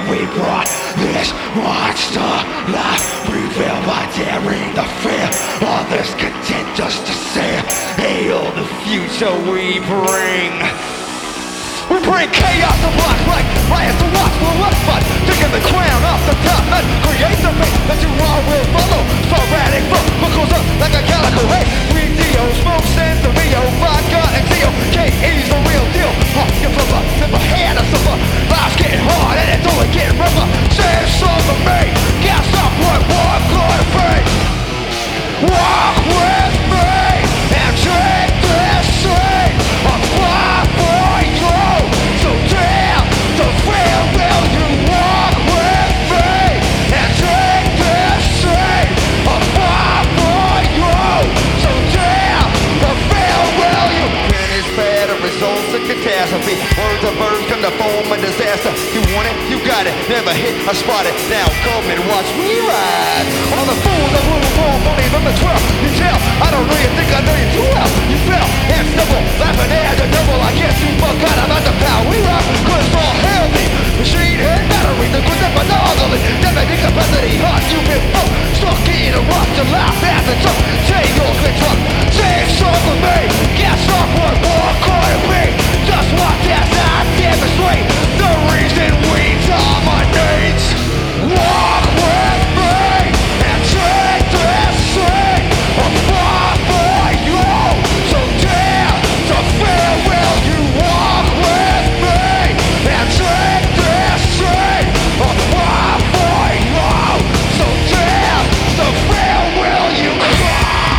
we brought this monster life. Prevail by daring the fear. Others content just to say, hail the future we bring. We bring chaos to block like riots to watch for what's fun. Taking the crown off the top and create the fate that you all will follow. Sporadic flow buckles up like a calico. Hey, we Dio, smoke, send the Rio, vodka and Theo. K.E.'s the real deal. You flipper, never had a suffer. Life's getting hard and it's only getting rougher. Same song for me. Gas up what one could be. Walk with me and drink this street. I'm fly for you. So damn, so where will you walk with me and drink this street? I'm fly for you. So damn, so where will you? When it's bad, it results in catastrophe. Words of birds come to form a disaster. You want it, you got it. Never hit, I spot it. Now come and watch me ride. All the fools that will wrong, don't even the 12. You tell, I don't know you think I know you too well. You fell and stumble, laughing at the double. I guess you forgot about the power we rock. Cause it's all healthy. Machine head battery, the good that but the ugly. Never think capacity, hot, you been fucked. Stuck in a rock to laugh at the top. Take your control. Sing song with me. Gas off what more could be. Just what that's I demonstrate. The reason we dominate. Walk with me and drink this street. I'm far for you. So damn, so where will you walk with me and drink this street? I'm far for you. So damn, so where will you go?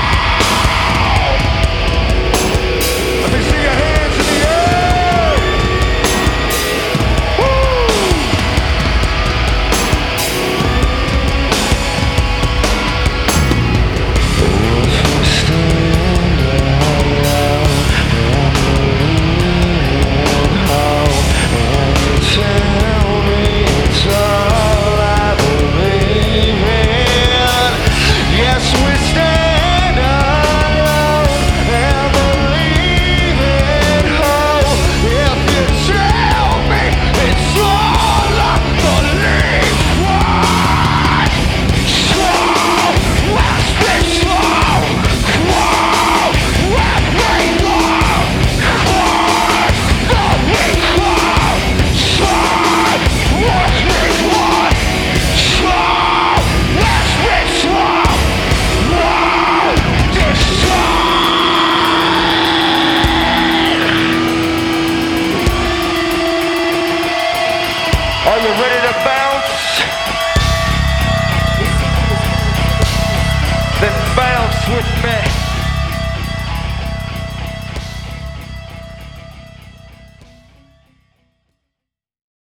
Let me see your hands in the air. Woo! Are you ready to bounce? Then bounce with me.